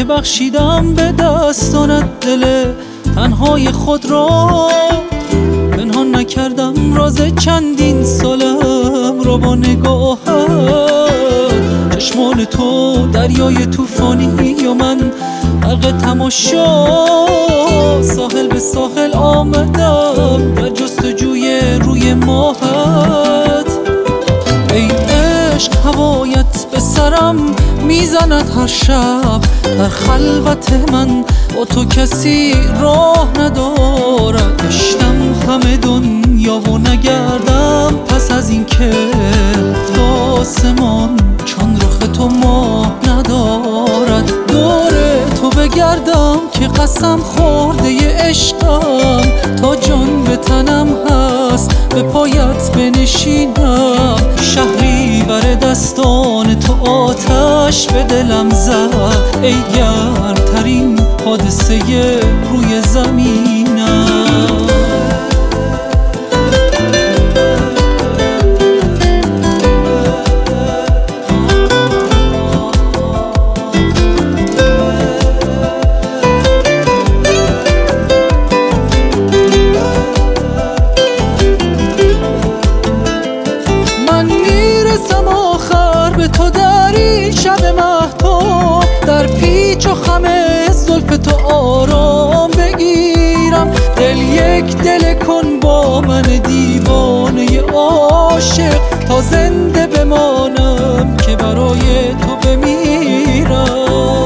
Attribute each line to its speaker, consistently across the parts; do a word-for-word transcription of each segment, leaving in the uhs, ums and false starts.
Speaker 1: بخشیدم به دستانت دل تنهای خود را، پنهان نکردم راز چندین سالم را با نگاهت. چشمان تو دریای طوفانی و من غرق تماشا، ساحل به ساحل آمدم در جستجوی روی ماهت. ای عشق هوایت به سرم میزند هر شب، در خلوت من با تو کسی راه ندارد. گشتم همه دنیا و نگردم پس از این که تا آسمان چون رخ تو ماه ندارد. دور تو بگردم که قسم خورده ی عشقم، تا جان به تنم هست به پایت بنشینم. شهری بر دستان تو آتش به دلم زد، ای گرمترین حادثه روی زمینم. تو در این شب مهتاب، در پیچ و خم زلف تو آرام بگیرم. دل یک دل کن با من دیوانه عاشق، تا زنده بمانم که برای تو بمیرم.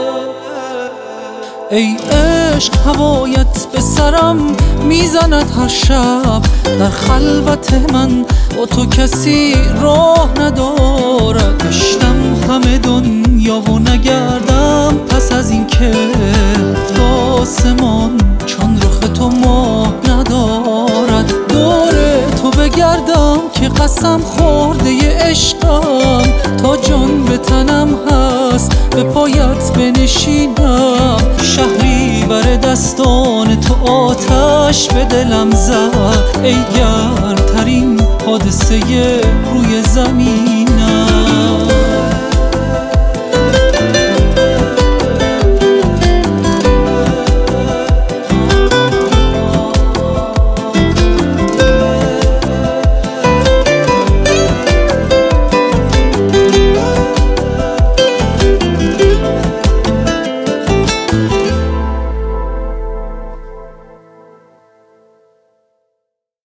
Speaker 1: ای عشق هوایت به سرم میزند هر شب، در خلوت من با تو کسی راه ندارد. گشتم همه دنیا و نگردم پس از این که تا آسمان چون رخ تو ماه ندارد. دور تو بگردم که قسم خورده ی عشقم، تا جان به تنم هست به پایت بنشینم. شهری بر دستان تو آتش به دلم زد، ای گرمترین حادثه روی زمین.